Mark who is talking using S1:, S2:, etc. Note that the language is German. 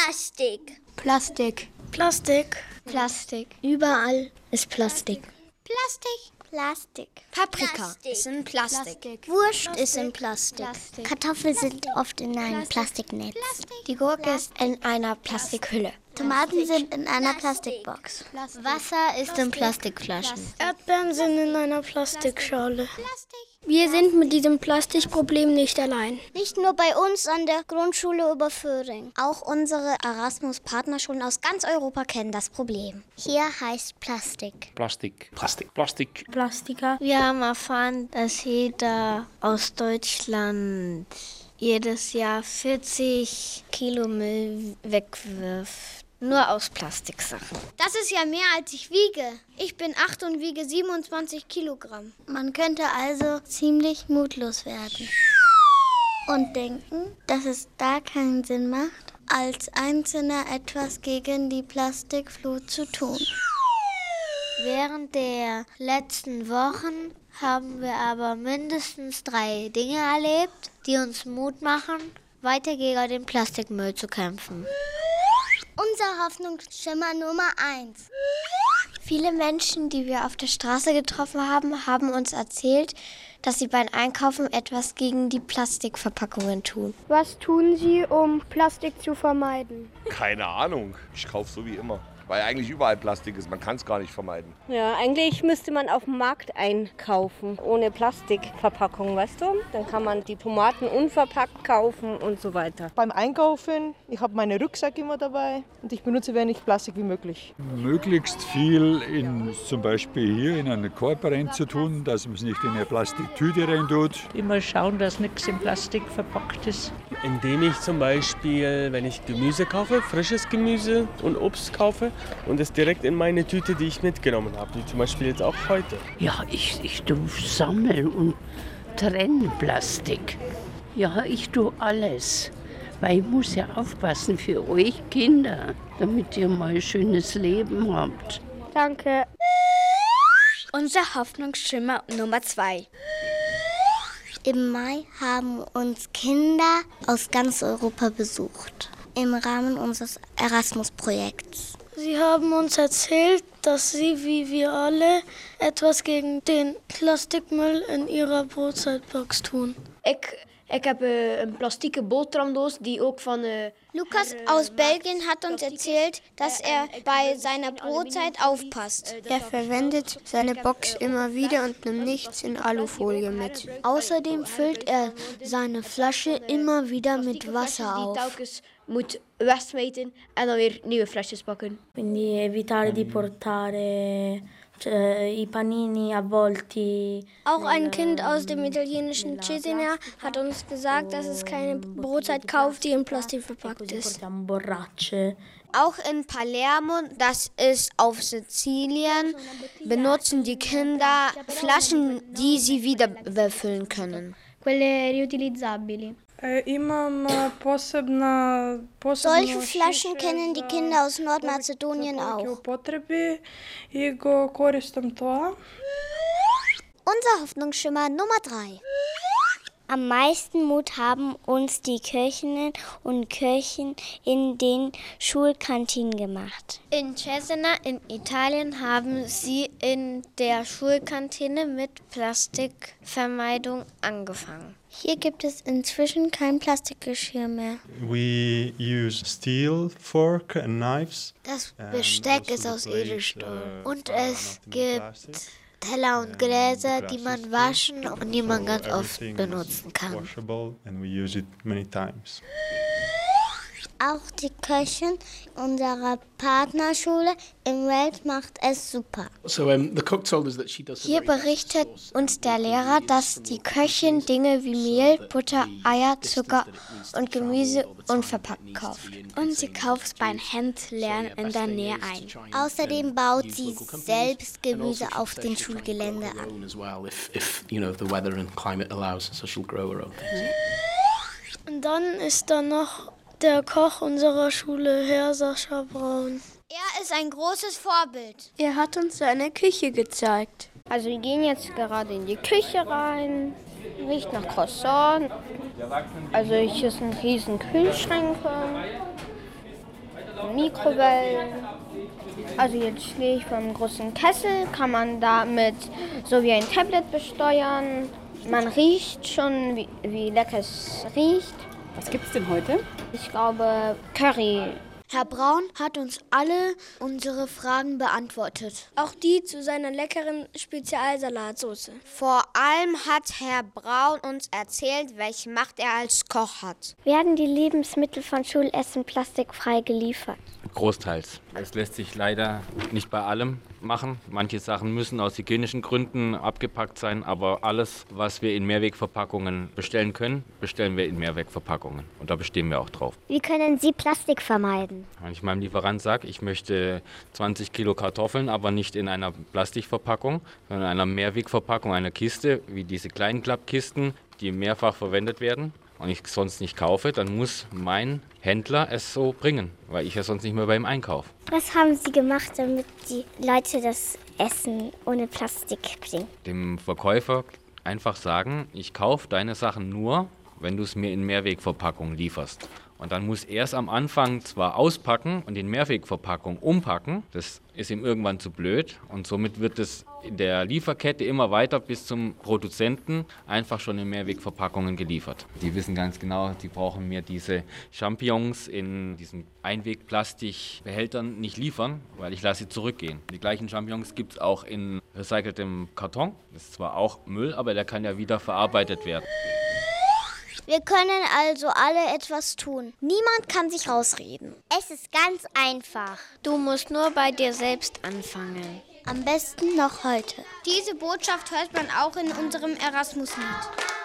S1: Plastik.
S2: Plastik.
S3: Plastik.
S2: Plastik.
S3: Überall ist Plastik.
S1: Plastik. Plastik.
S2: Paprika ist in Plastik.
S1: Wurst ist in Plastik. Kartoffeln sind oft in einem Plastiknetz.
S2: Die Gurke ist in einer Plastikhülle.
S1: Tomaten sind in einer Plastikbox.
S2: Wasser ist in Plastikflaschen.
S3: Erdbeeren sind in einer Plastikschale. Wir sind mit diesem Plastikproblem nicht allein.
S1: Nicht nur bei uns an der Grundschule Oberföhring. Auch unsere Erasmus-Partnerschulen aus ganz Europa kennen das Problem. Hier heißt Plastik.
S4: Plastik. Plastik. Plastik.
S3: Plastiker.
S2: Wir haben erfahren, dass jeder aus Deutschland jedes Jahr 40 Kilo Müll wegwirft. Nur aus Plastiksachen.
S1: Das ist ja mehr als ich wiege. Ich bin 8 und wiege 27 Kilogramm. Man könnte also ziemlich mutlos werden. Und denken, dass es da keinen Sinn macht, als Einzelner etwas gegen die Plastikflut zu tun.
S2: Während der letzten Wochen haben wir aber mindestens 3 Dinge erlebt, die uns Mut machen, weiter gegen den Plastikmüll zu kämpfen.
S1: Unser Hoffnungsschimmer Nummer 1.
S2: Viele Menschen, die wir auf der Straße getroffen haben, haben uns erzählt, dass sie beim Einkaufen etwas gegen die Plastikverpackungen tun.
S3: Was tun Sie, um Plastik zu vermeiden?
S4: Keine Ahnung. Ich kaufe so wie immer. Weil eigentlich überall Plastik ist. Man kann es gar nicht vermeiden.
S5: Ja, eigentlich müsste man auf dem Markt einkaufen, ohne Plastikverpackung, weißt du? Dann kann man die Tomaten unverpackt kaufen und so weiter.
S6: Beim Einkaufen, ich habe meine Rucksack immer dabei und ich benutze wenig Plastik wie möglich.
S7: Möglichst viel zum Beispiel hier in einen Korb reinzutun, dass man es nicht in eine Plastiktüte reintut.
S8: Immer schauen, dass nichts in Plastik verpackt ist.
S9: Indem ich zum Beispiel, wenn ich Gemüse kaufe, frisches Gemüse und Obst kaufe, und es direkt in meine Tüte, die ich mitgenommen habe, wie zum Beispiel jetzt auch heute.
S8: Ja, ich tue sammeln und trennen Plastik. Ja, ich tue alles. Weil ich muss ja aufpassen für euch Kinder, damit ihr mal ein schönes Leben habt.
S3: Danke.
S2: Unser Hoffnungsschimmer Nummer 2.
S1: Im Mai haben uns Kinder aus ganz Europa besucht. Im Rahmen unseres Erasmus-Projekts.
S3: Sie haben uns erzählt, dass Sie, wie wir alle, etwas gegen den Plastikmüll in Ihrer Brotzeitbox tun.
S10: Ik heb een plastieke boterhamdoos die ook van...
S1: Lukas aus Belgien hat uns erzählt, dass er bei seiner Brotzeit aufpasst.
S2: Er verwendet seine Box immer wieder und nimmt nichts in Alufolie mit. Außerdem füllt er seine Flasche immer wieder mit Wasser auf.
S10: Moet wegsmijten en dan weer nieuwe flesjes pakken.
S11: Quindi evitare di portare i panini avvolti.
S3: Auch ein Kind aus dem italienischen Cesena hat uns gesagt, dass es keine Brotzeit kauft, die in Plastik verpackt ist.
S2: Auch in Palermo, das ist auf Sizilien, benutzen die Kinder Flaschen, die sie wieder befüllen können.
S3: Quelle riutilizzabili.
S1: Solche Flaschen kennen die Kinder aus Nordmazedonien auch. Unser Hoffnungsschimmer Nummer 3. Am meisten Mut haben uns die Köchinnen und Köchen in den Schulkantinen gemacht.
S2: In Cesena in Italien haben sie in der Schulkantine mit Plastikvermeidung angefangen.
S1: Hier gibt es inzwischen kein Plastikgeschirr mehr.
S12: We use steel, fork and knives.
S2: Das Besteck ist aus Edelstahl und es gibt Teller und Gläser, die man waschen und die man ganz oft benutzen kann.
S1: Auch die Köchin unserer Partnerschule im Welt macht es super.
S2: Hier berichtet uns der Lehrer, dass die Köchin Dinge wie Mehl, Butter, Eier, Zucker und Gemüse unverpackt kauft.
S3: Und sie kauft es beim Handlernen in der Nähe ein.
S1: Außerdem baut sie selbst Gemüse auf dem Schulgelände an.
S3: Und dann ist da noch der Koch unserer Schule, Herr Sascha Braun.
S1: Er ist ein großes Vorbild.
S2: Er hat uns seine Küche gezeigt.
S10: Also wir gehen jetzt gerade in die Küche rein. Riecht nach Croissant. Also hier ist ein riesen Kühlschrank. Mikrowellen. Also jetzt stehe ich vor einem großen Kessel, kann man damit so wie ein Tablet besteuern. Man riecht schon, wie lecker es riecht.
S13: Was gibt's denn heute?
S10: Ich glaube Curry.
S1: Herr Braun hat uns alle unsere Fragen beantwortet.
S14: Auch die zu seiner leckeren Spezialsalatsoße.
S2: Vor allem hat Herr Braun uns erzählt, welche Macht er als Koch hat.
S14: Werden die Lebensmittel von Schulessen plastikfrei geliefert?
S15: Großteils. Es lässt sich leider nicht bei allem machen. Manche Sachen müssen aus hygienischen Gründen abgepackt sein, aber alles, was wir in Mehrwegverpackungen bestellen können, bestellen wir in Mehrwegverpackungen. Und da bestehen wir auch drauf.
S14: Wie können Sie Plastik vermeiden?
S15: Wenn ich meinem Lieferant sage, ich möchte 20 Kilo Kartoffeln, aber nicht in einer Plastikverpackung, sondern in einer Mehrwegverpackung, einer Kiste, wie diese kleinen Klappkisten, die mehrfach verwendet werden, und ich sonst nicht kaufe, dann muss mein Händler es so bringen, weil ich ja sonst nicht mehr bei ihm einkaufe.
S14: Was haben Sie gemacht, damit die Leute das Essen ohne Plastik bringen?
S15: Dem Verkäufer einfach sagen, ich kaufe deine Sachen nur, wenn du es mir in Mehrwegverpackung lieferst. Und dann muss er es am Anfang zwar auspacken und in Mehrwegverpackung umpacken, das ist ihm irgendwann zu blöd, und somit wird es in der Lieferkette immer weiter bis zum Produzenten einfach schon in Mehrwegverpackungen geliefert. Die wissen ganz genau, die brauchen mir diese Champignons in diesen Einwegplastikbehältern nicht liefern, weil ich lasse sie zurückgehen. Die gleichen Champignons gibt es auch in recyceltem Karton. Das ist zwar auch Müll, aber der kann ja wieder verarbeitet werden.
S1: Wir können also alle etwas tun. Niemand kann sich rausreden.
S14: Es ist ganz einfach.
S2: Du musst nur bei dir selbst anfangen.
S1: Am besten noch heute.
S14: Diese Botschaft hört man auch in unserem Erasmus-Lied.